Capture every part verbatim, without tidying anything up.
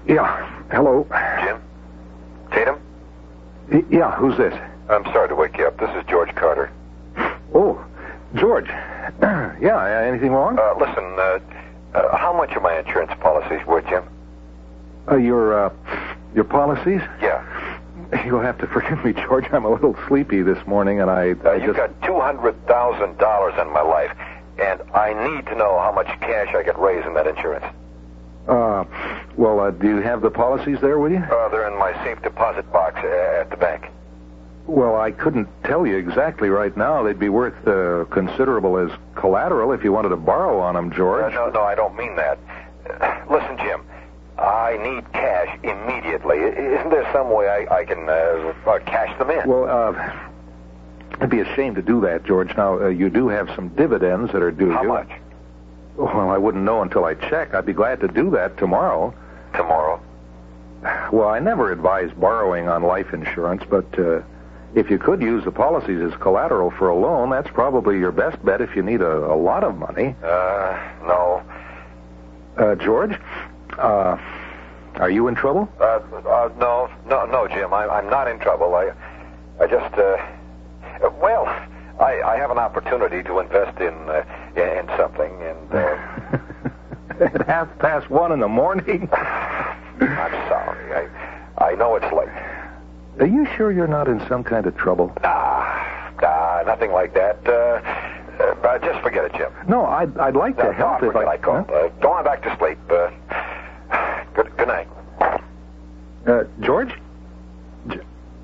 Yeah. Hello. Jim? Tatum? Y- yeah, who's this? I'm sorry to wake you up. This is George Carter. Oh, George. yeah, anything wrong? Uh, listen, uh, uh, how much are my insurance policies worth, Jim? Uh, your, uh, your policies? Yeah. You'll have to forgive me, George. I'm a little sleepy this morning, and I, Uh, I you've just... got two hundred thousand dollars in my life, and I need to know how much cash I could raise in that insurance. Uh, well, uh, do you have the policies there with you? Uh, they're in my safe deposit box uh, at the bank. Well, I couldn't tell you exactly right now. They'd be worth uh, considerable as collateral if you wanted to borrow on them, George. Uh, no, no, I don't mean that. Uh, listen, Jim, I need cash immediately. I- Isn't there some way I, I can uh, uh, cash them in? Well, uh, it'd be a shame to do that, George. Now, uh, you do have some dividends that are due How you. much? Well, I wouldn't know until I check. I'd be glad to do that tomorrow. Tomorrow? Well, I never advise borrowing on life insurance, but uh, if you could use the policies as collateral for a loan, that's probably your best bet if you need a, a lot of money. Uh, no. Uh, George, uh, are you in trouble? Uh, uh, no, no, no, Jim. I, I'm not in trouble. I, I just, uh, well, I, I have an opportunity to invest in, uh, in something, and uh, At half past one in the morning? I'm sorry. I, I know it's late. Are you sure you're not in some kind of trouble? Nah, nah, nothing like that. Uh, uh, just forget it, Jim. No, I'd, I'd like to No, help no, if I... I call. Huh? Uh, go on back to sleep. Uh, good, good night. Uh, George? J-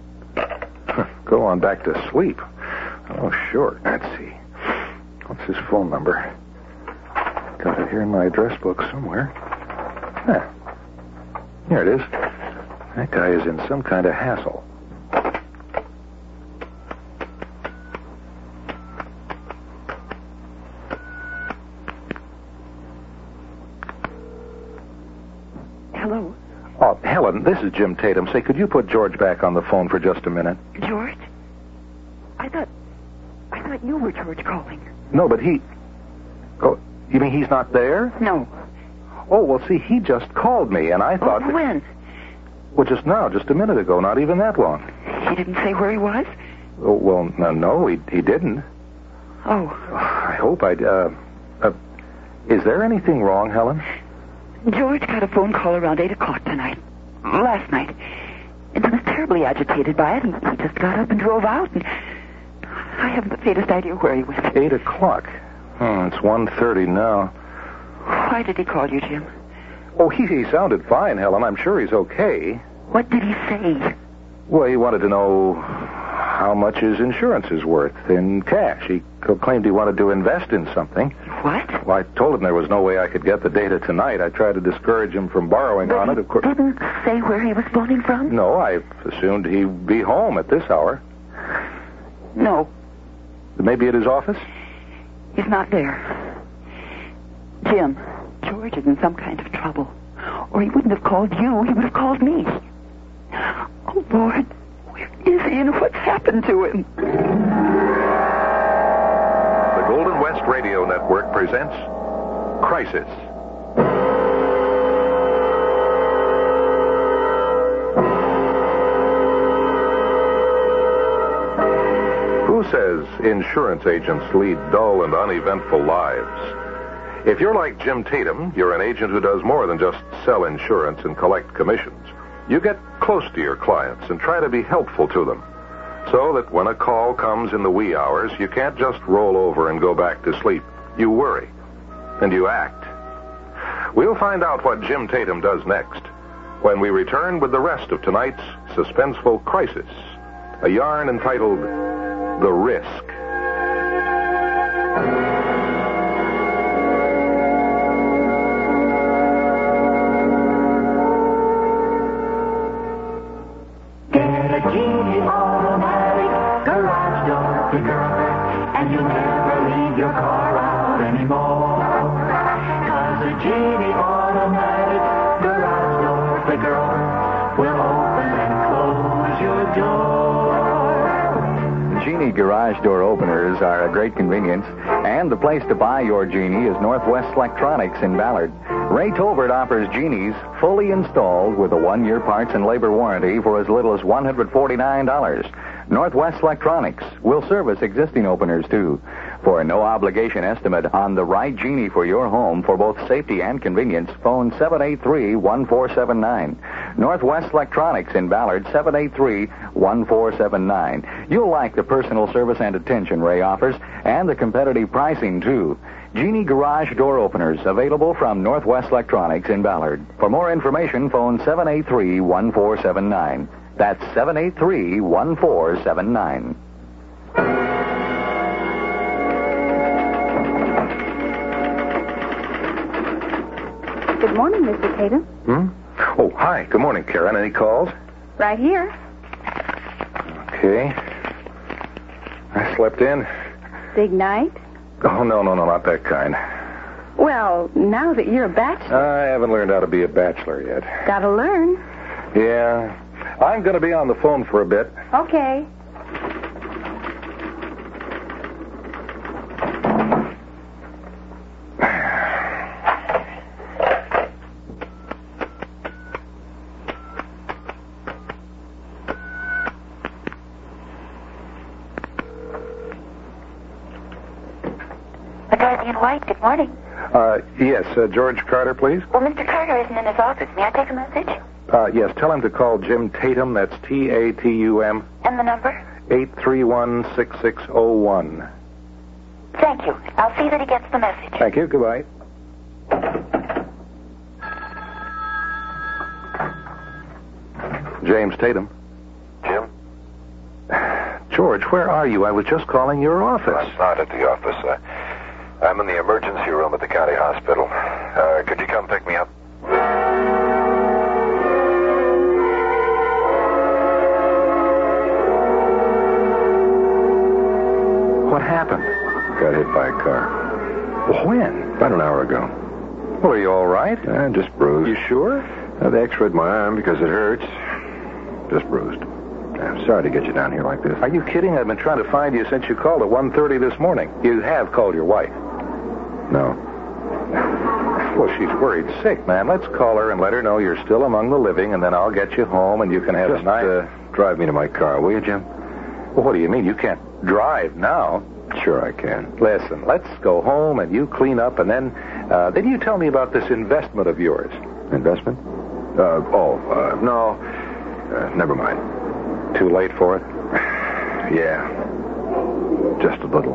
Go on back to sleep. Oh, sure. Let's see. What's his phone number? Got it here in my address book somewhere. Huh. Here it is. That guy is in some kind of hassle. Hello, Oh, Helen, this is Jim Tatum. Say, could you put George back on the phone for just a minute? George? I thought, I thought you were George calling. No, but he... Oh, you mean he's not there? No. Oh, well, see, he just called me, and I thought... Oh, that- when? Well, just now, just a minute ago, not even that long. He didn't say where he was? Oh, well, no, no, he, he didn't. Oh, I hope I'd, uh, uh... Is there anything wrong, Helen? George got a phone call around eight o'clock tonight. Last night. And he was terribly agitated by it, and he just got up and drove out, and I haven't the faintest idea where he went. Eight o'clock. Hmm, it's one thirty now. Why did he call you, Jim? Oh, he, he sounded fine, Helen. I'm sure he's okay. What did he say? Well, he wanted to know how much his insurance is worth in cash. He claimed he wanted to invest in something. What? Well, I told him there was no way I could get the data tonight. I tried to discourage him from borrowing But on he it. Of course. didn't say where he was phoning from? No, I assumed he'd be home at this hour. No, Maybe at his office? he's not there. Jim, George is in some kind of trouble. Or he wouldn't have called you. He would have called me. Oh, Lord, where is he and what's happened to him? The Golden West Radio Network presents Crisis. Who says insurance agents lead dull and uneventful lives? If you're like Jim Tatum, you're an agent who does more than just sell insurance and collect commissions. You get close to your clients and try to be helpful to them, so that when a call comes in the wee hours, you can't just roll over and go back to sleep. You worry, and you act. We'll find out what Jim Tatum does next when we return with the rest of tonight's suspenseful Crisis, a yarn entitled The Risk. Genie garage door openers are a great convenience, and the place to buy your Genie is Northwest Electronics in Ballard. Ray Tolbert offers Genies fully installed with a one-year parts and labor warranty for as little as one hundred forty-nine dollars. Northwest Electronics will service existing openers, too. For a no-obligation estimate on the right Genie for your home for both safety and convenience, phone seven eight three, one four seven nine. Northwest Electronics in Ballard, seven eight three, one four seven nine. You'll like the personal service and attention Ray offers, and the competitive pricing, too. Genie garage door openers available from Northwest Electronics in Ballard. For more information, phone seven eight three, one four seven nine. That's seven eight three, one four seven nine. Good morning, Mister Tatum. Hmm? Oh, hi. Good morning, Karen. Any calls? Right here. Okay. I slept in. Big night? Oh, no, no, no, not that kind. Well, now that you're a bachelor. I haven't learned how to be a bachelor yet. Gotta learn. Yeah. I'm going to be on the phone for a bit. Okay. Guardian White, good morning. Uh, yes, uh, George Carter, please. Well, Mister Carter isn't in his office. May I take a message? Uh, yes, tell him to call Jim Tatum. That's T A T U M. And the number? eight three one, six six zero one. Thank you. I'll see that he gets the message. Thank you. Goodbye. James Tatum. Jim? George, where are you? I was just calling your office. I'm not at the office. Uh, I'm in the emergency room at the county hospital. Uh, could you come pick me up? What happened? Got hit by a car. When? About an hour ago. Well, are you all right? Uh, just bruised. You sure? Uh, they x-rayed my arm because it hurts. Just bruised. I'm sorry to get you down here like this. Are you kidding? I've been trying to find you since you called at one thirty this morning. You have called your wife. No. Well, she's worried sick, man. Let's call her and let her know you're still among the living, and then I'll get you home and you can have Just a night. uh, drive me to my car, will you, Jim? Well, what do you mean? You can't drive now. Sure I can. Listen, let's go home and you clean up, and then uh, then you tell me about this investment of yours. Investment? Uh, oh, uh, no. Uh, never mind. Too late for it? Yeah. Just a little.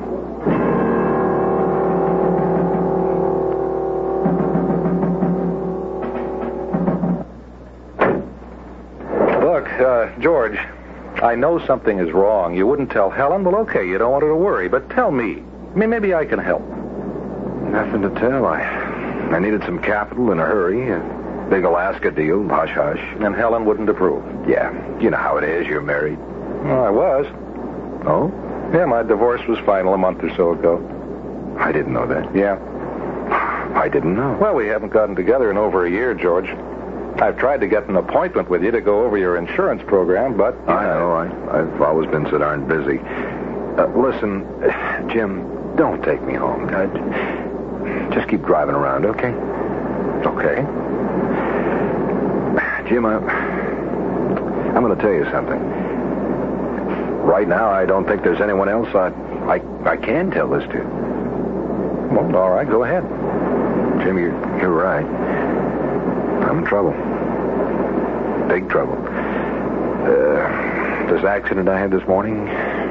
Look, uh, George, I know something is wrong. You wouldn't tell Helen? Well, okay, you don't want her to worry, but tell me. I mean, maybe I can help. Nothing to tell. I, I needed some capital in a hurry. A big Alaska deal, hush-hush. And Helen wouldn't approve? Yeah. You know how it is. You're married. Well, I was. Oh? Yeah, my divorce was final a month or so ago. I didn't know that. Yeah. I didn't know. Well, we haven't gotten together in over a year, George. I've tried to get an appointment with you to go over your insurance program, but... I know. I, I've always been so darn busy. Uh, listen, Jim, don't take me home. Uh, just keep driving around, okay? Okay. Jim, I, I'm going to tell you something. Right now, I don't think there's anyone else I, I, I can tell this to. Well, all right, go ahead. Jim, you're, you're right. I'm in trouble. Big trouble. Uh, this accident I had this morning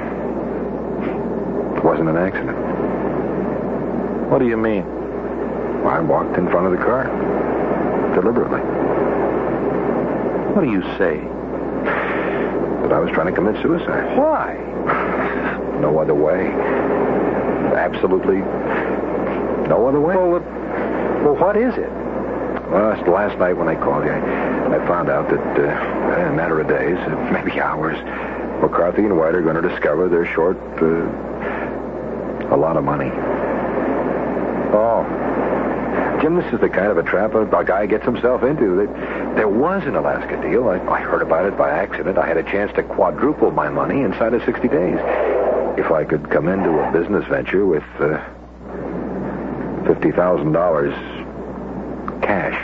wasn't an accident. What do you mean? Well, I walked in front of the car. Deliberately. What do you say? That I was trying to commit suicide. Why? No other way. Absolutely no other way. Well, uh, well what is it? Well, it's last night when I called you, I, I found out that uh, in a matter of days, uh, maybe hours, McCarthy and White are going to discover they're short uh, a lot of money. Oh. Jim, this is the kind of a trap a, a guy gets himself into. There, there was an Alaska deal. I, I heard about it by accident. I had a chance to quadruple my money inside of sixty days. if I could come into a business venture with uh, fifty thousand dollars cash.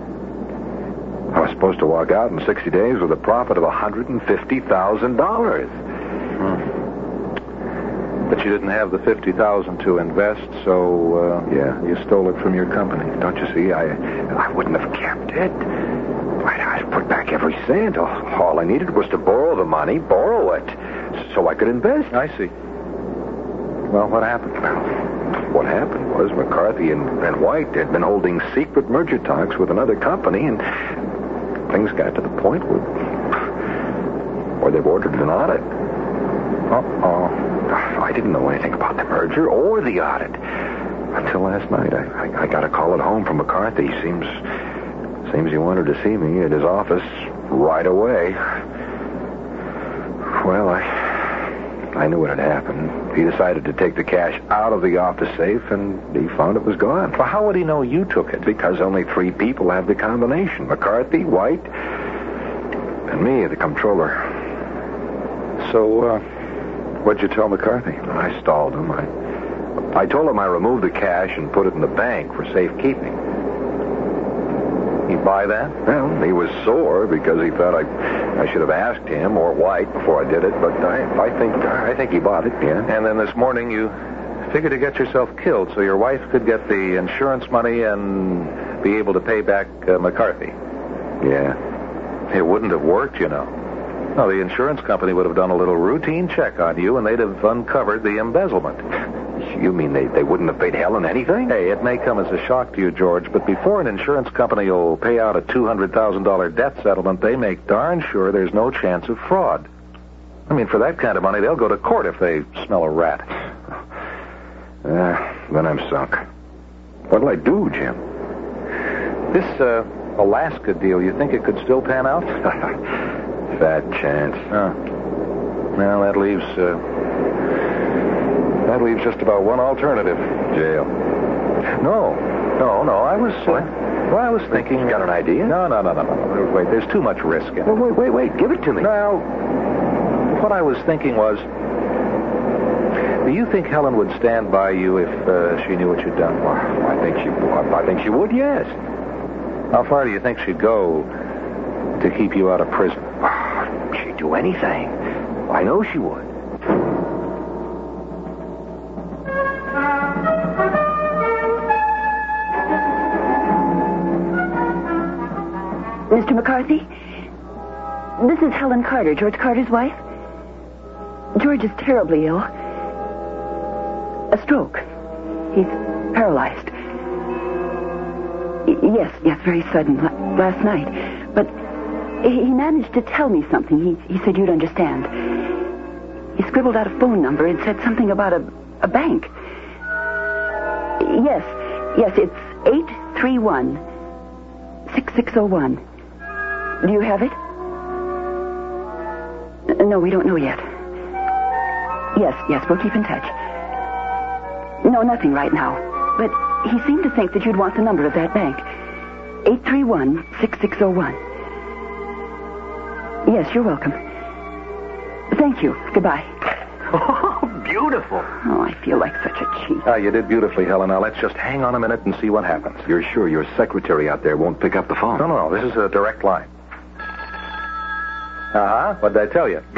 I was supposed to walk out in sixty days with a profit of one hundred fifty thousand dollars. Hmm. But you didn't have the fifty thousand dollars to invest, so uh, yeah, you stole it from your company. Don't you see? I I wouldn't have kept it. I, I put back every cent. All I needed was to borrow the money, borrow it, so I could invest. I see. Well, what happened? Well, what happened was McCarthy and, and White had been holding secret merger talks with another company, and things got to the point where, where they've ordered an audit. Uh-oh. I didn't know anything about the merger or the audit until last night. I, I, I got a call at home from McCarthy. Seems seems he wanted to see me at his office right away. Well, I I knew what had happened. He decided to take the cash out of the office safe, and he found it was gone. Well, how would he know you took it? Because only three people have the combination: McCarthy, White, and me, the comptroller. So, uh... what'd you tell McCarthy? I stalled him. I, I told him I removed the cash and put it in the bank for safekeeping. He buy that? Well, he was sore because he thought I, I should have asked him or White before I did it. But I, I think, I think he bought it. Yeah. And then this morning you figured to get yourself killed so your wife could get the insurance money and be able to pay back uh, McCarthy. Yeah. It wouldn't have worked, you know. No, the insurance company would have done a little routine check on you, and they'd have uncovered the embezzlement. You mean they, they wouldn't have paid Helen anything? Hey, it may come as a shock to you, George, but before an insurance company will pay out a two hundred thousand dollars debt settlement, they make darn sure there's no chance of fraud. I mean, for that kind of money, they'll go to court if they smell a rat. Uh, then I'm sunk. What'll I do, Jim? This uh, Alaska deal, you think it could still pan out? Fat chance. Oh. Well, that leaves, uh, that leaves just about one alternative. Jail. No, no, no, I was, uh, well, I was thinking... You got an idea? No, no, no, no, no, wait, there's too much risk in it. Well, wait, wait, wait, give it to me. Now, what I was thinking was, do you think Helen would stand by you if uh, she knew what you'd done? Well, I think she, I think she would, yes. How far do you think she'd go to keep you out of prison? She'd do anything. I know she would. Mister McCarthy, this is Helen Carter, George Carter's wife. George is terribly ill. A stroke. He's paralyzed. Y- yes, yes, very sudden, la- last night. But he managed to tell me something. He, he said you'd understand. He scribbled out a phone number and said something about a, a bank. Yes, yes, it's eight three one, six six oh one. Do you have it? No, we don't know yet. Yes, yes, we'll keep in touch. No, nothing right now. But he seemed to think that you'd want the number of that bank. eight three one, six six oh one. Yes, you're welcome. Thank you. Goodbye. Oh, beautiful. Oh, I feel like such a cheat. Ah, you did beautifully, Helen. Now, let's just hang on a minute and see what happens. You're sure your secretary out there won't pick up the phone? No, no, no. This is a direct line. Uh-huh. What did I tell you?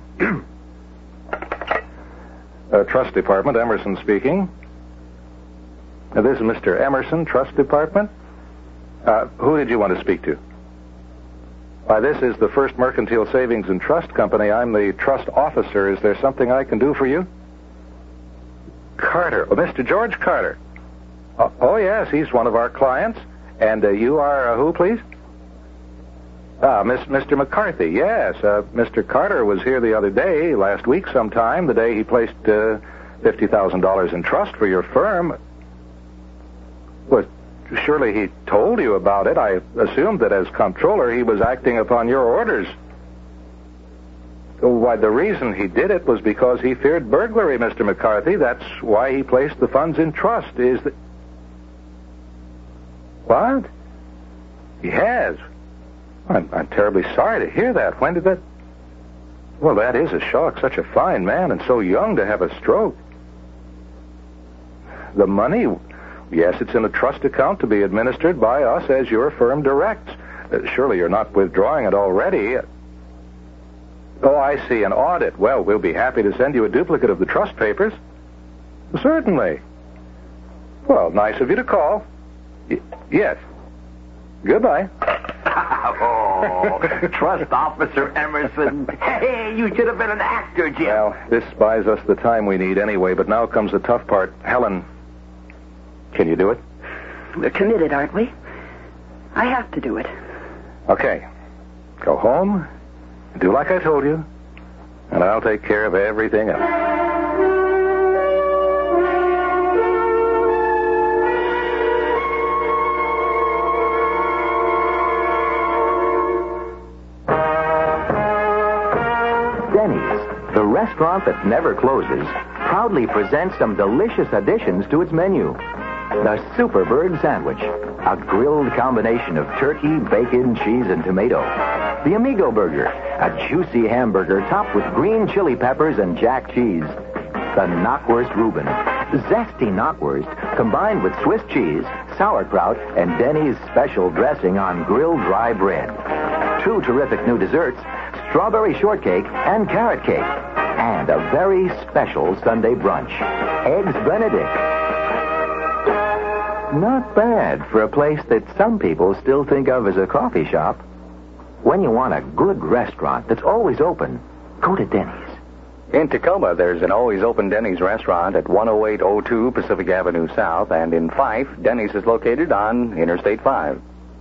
uh, Trust Department, Emerson speaking. Uh, this is Mister Emerson, Trust Department. Uh, who did you want to speak to? Why, this is the First Mercantile Savings and Trust Company. I'm the trust officer. Is there something I can do for you? Carter. Oh, Mister George Carter. Oh, oh yes, he's one of our clients. And uh, you are uh, who, please? Ah, Miss, Mister McCarthy, yes. Uh, Mister Carter was here the other day, last week sometime, the day he placed uh, fifty thousand dollars in trust for your firm. Well, surely he told you about it. I assumed that as comptroller he was acting upon your orders. Why, the reason he did it was because he feared burglary, Mister McCarthy. That's why he placed the funds in trust, is that... What? He has? I'm, I'm terribly sorry to hear that. When did that... Well, that is a shock. Such a fine man and so young to have a stroke. The money, yes, it's in a trust account to be administered by us as your firm directs. Uh, surely you're not withdrawing it already. Oh, I see, an audit. Well, we'll be happy to send you a duplicate of the trust papers. Certainly. Well, nice of you to call. Y- yes. Goodbye. Oh, Trust Officer Emerson. Hey, you should have been an actor, Jim. Well, this buys us the time we need anyway, but now comes the tough part. Helen, can you do it? We're committed, aren't we? I have to do it. Okay. Go home, do like I told you, and I'll take care of everything else. Denny's, the restaurant that never closes, proudly presents some delicious additions to its menu. The Superbird Sandwich, a grilled combination of turkey, bacon, cheese, and tomato. The Amigo Burger, a juicy hamburger topped with green chili peppers and jack cheese. The Knockwurst Reuben, zesty knockwurst combined with Swiss cheese, sauerkraut, and Denny's special dressing on grilled dry bread. Two terrific new desserts, strawberry shortcake and carrot cake. And a very special Sunday brunch, Eggs Benedict. Not bad for a place that some people still think of as a coffee shop. When you want a good restaurant that's always open, go to Denny's. In Tacoma, there's an always open Denny's restaurant at one oh eight oh two Pacific Avenue South, and in Fife, Denny's is located on Interstate five.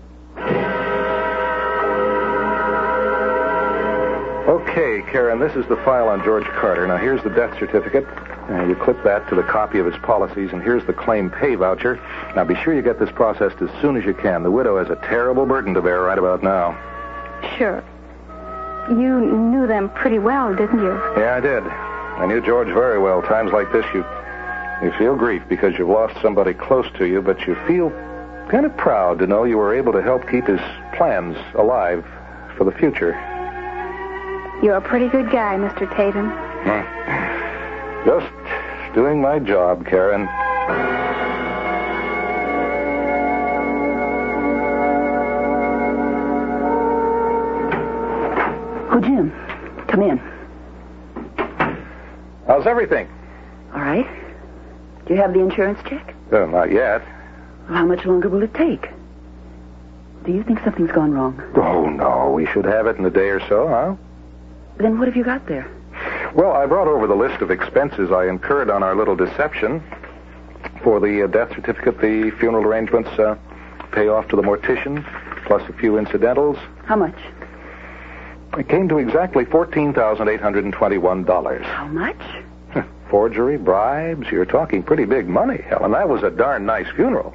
Okay, Karen, this is the file on George Carter. Now, here's the death certificate. Uh, you clip that to the copy of his policies, and here's the claim pay voucher. Now, be sure you get this processed as soon as you can. The widow has a terrible burden to bear right about now. Sure. You knew them pretty well, didn't you? Yeah, I did. I knew George very well. Times like this, you you feel grief because you've lost somebody close to you, but you feel kind of proud to know you were able to help keep his plans alive for the future. You're a pretty good guy, Mister Tatum. Hmm. Just doing my job, Karen. Oh, Jim, come in. How's everything? All right. Do you have the insurance check? Uh, not yet. Well, how much longer will it take? Do you think something's gone wrong? Oh, no. We should have it in a day or so, huh? Then what have you got there? Well, I brought over the list of expenses I incurred on our little deception. For the uh, death certificate, the funeral arrangements, uh, pay off to the mortician, plus a few incidentals. How much? It came to exactly fourteen thousand eight hundred twenty-one dollars. How much? Forgery, bribes, you're talking pretty big money, Helen. That was a darn nice funeral.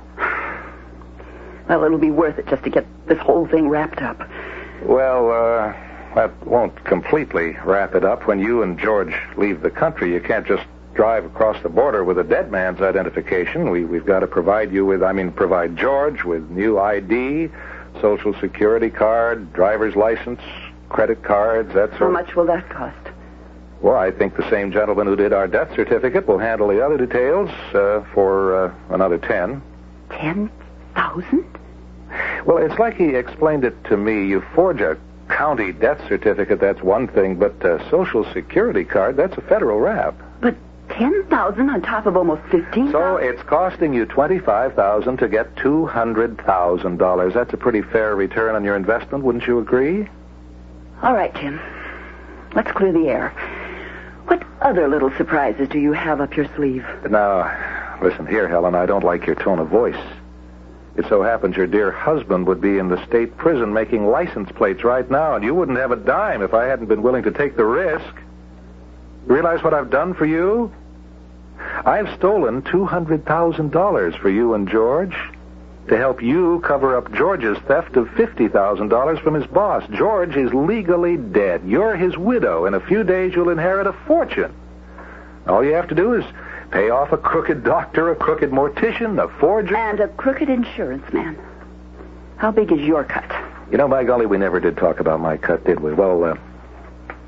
Well, it'll be worth it just to get this whole thing wrapped up. Well, uh, that won't completely wrap it up. When you and George leave the country, you can't just drive across the border with a dead man's identification. We, we've got to provide you with, I mean, provide George with new I D, Social Security card, driver's license, credit cards, that sort How of... much will that cost? Well, I think the same gentleman who did our death certificate will handle the other details uh, for uh, another ten. Ten thousand? Well, it's like he explained it to me. You forge a county death certificate, that's one thing, but a Social Security card, that's a federal rap. But ten thousand on top of almost fifteen. So it's costing you twenty-five thousand to get two hundred thousand dollars. That's a pretty fair return on your investment, wouldn't you agree? All right, Jim. Let's clear the air. What other little surprises do you have up your sleeve? Now, listen here, Helen, I don't like your tone of voice. It so happens your dear husband would be in the state prison making license plates right now, and you wouldn't have a dime if I hadn't been willing to take the risk. You realize what I've done for you? I've stolen two hundred thousand dollars for you and George to help you cover up George's theft of fifty thousand dollars from his boss. George is legally dead. You're his widow. In a few days, you'll inherit a fortune. All you have to do is pay off a crooked doctor, a crooked mortician, a forger. And a crooked insurance man. How big is your cut? You know, by golly, we never did talk about my cut, did we? Well, uh, the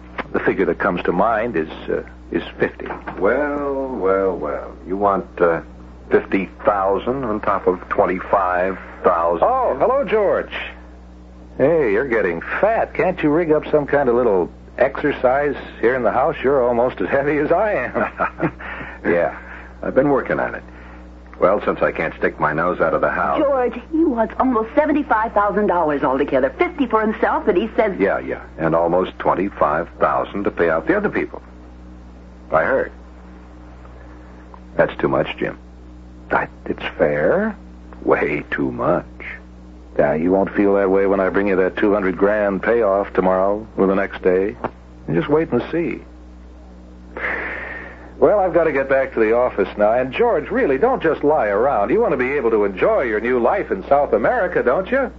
figure that comes to mind is uh, is fifty. Well, well, well. You want uh, fifty thousand on top of twenty-five thousand? Oh, hello, George. Hey, you're getting fat. Can't you rig up some kind of little exercise here in the house? You're almost as heavy as I am. Yeah, I've been working on it. Well, since I can't stick my nose out of the house... George, he wants almost seventy-five thousand dollars altogether. fifty for himself, and he says... Yeah, yeah, and almost twenty-five thousand to pay out the other people. I heard. That's too much, Jim. I, it's fair. Way too much. Yeah, you won't feel that way when I bring you that two hundred grand payoff tomorrow or the next day. You just wait and see. Well, I've got to get back to the office now. And, George, really, don't just lie around. You want to be able to enjoy your new life in South America, don't you?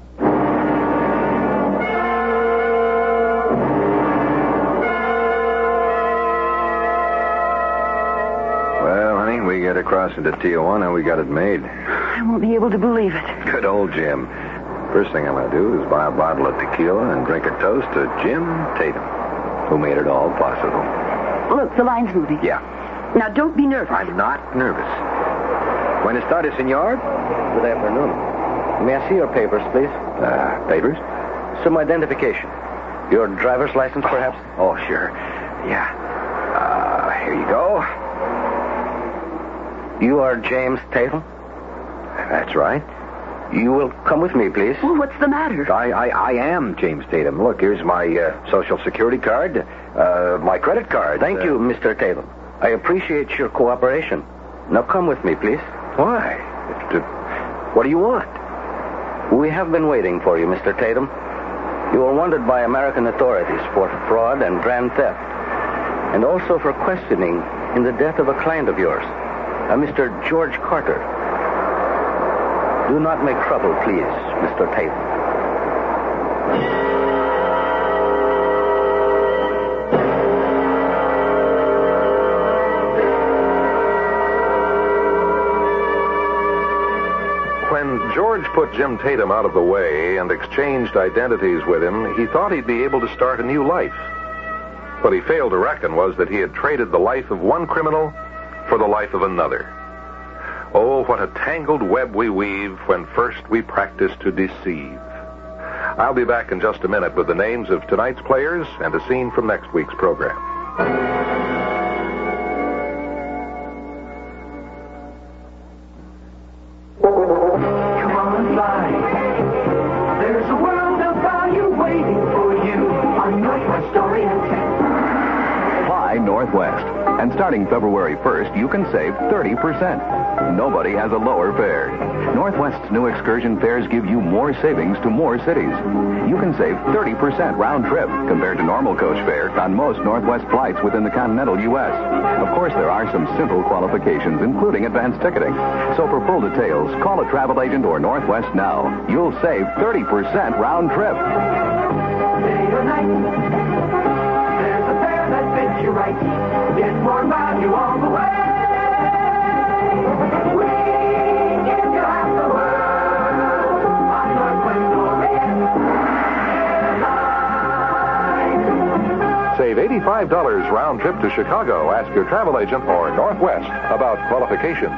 Well, honey, we get across into Tijuana. We got it made. I won't be able to believe it. Good old Jim. First thing I'm going to do is buy a bottle of tequila and drink a toast to Jim Tatum, who made it all possible. Look, the line's moving. Yeah. Now, don't be nervous. I'm not nervous. Buenas tardes, senor. Good afternoon. May I see your papers, please? Uh, papers? Some identification. Your driver's license, perhaps? Oh, sure. Yeah. Uh, here you go. You are James Tatum? That's right. You will come with me, please. Well, what's the matter? I, I, I am James Tatum. Look, here's my uh, Social Security card, uh, my credit card. Thank uh, you, Mister Tatum. I appreciate your cooperation. Now come with me, please. Why? Uh, what do you want? We have been waiting for you, Mister Tatum. You were wanted by American authorities for fraud and grand theft, and also for questioning in the death of a client of yours, a Mister George Carter. Do not make trouble, please, Mister Tatum. When George put Jim Tatum out of the way and exchanged identities with him, he thought he'd be able to start a new life. What he failed to reckon was that he had traded the life of one criminal for the life of another. Oh, what a tangled web we weave when first we practice to deceive. I'll be back in just a minute with the names of tonight's players and a scene from next week's program. Come on by. There's a world of value waiting for you on Northwest Oriental. Fly Northwest. And starting February first, you can save thirty percent. Nobody has a lower fare. Northwest's new excursion fares give you more savings to more cities. You can save thirty percent round trip compared to normal coach fare on most Northwest flights within the continental U S. Of course, there are some simple qualifications, including advanced ticketing. So for full details, call a travel agent or Northwest now. You'll save thirty percent round trip. Day or night, there's a fare that fits you right. Get more value all the way. We give you half the world on Northwest Oriental. Save eighty-five dollars round trip to Chicago. Ask your travel agent or Northwest about qualifications.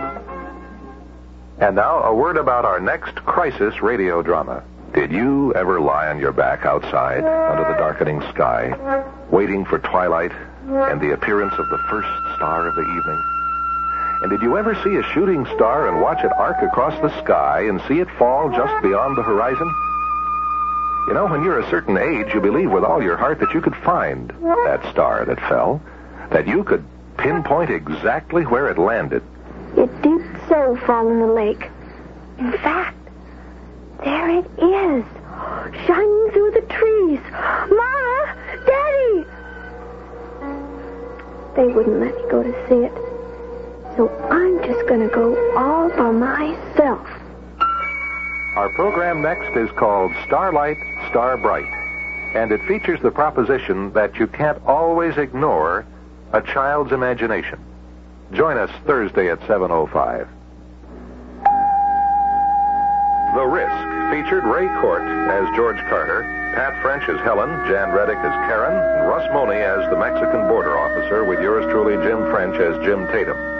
And now, a word about our next crisis radio drama. Did you ever lie on your back outside under the darkening sky, waiting for twilight and the appearance of the first star of the evening? And did you ever see a shooting star and watch it arc across the sky and see it fall just beyond the horizon? You know, when you're a certain age, you believe with all your heart that you could find that star that fell, that you could pinpoint exactly where it landed. It did so fall in the lake. In fact, there it is, shining through the trees. Mama! Daddy! They wouldn't let me go to see it. So I'm just going to go all by myself. Our program next is called Starlight, Star Bright, and it features the proposition that you can't always ignore a child's imagination. Join us Thursday at seven oh five. The Risk featured Ray Court as George Carter, Pat French as Helen, Jan Reddick as Karen, and Russ Money as the Mexican border officer, with yours truly, Jim French, as Jim Tatum.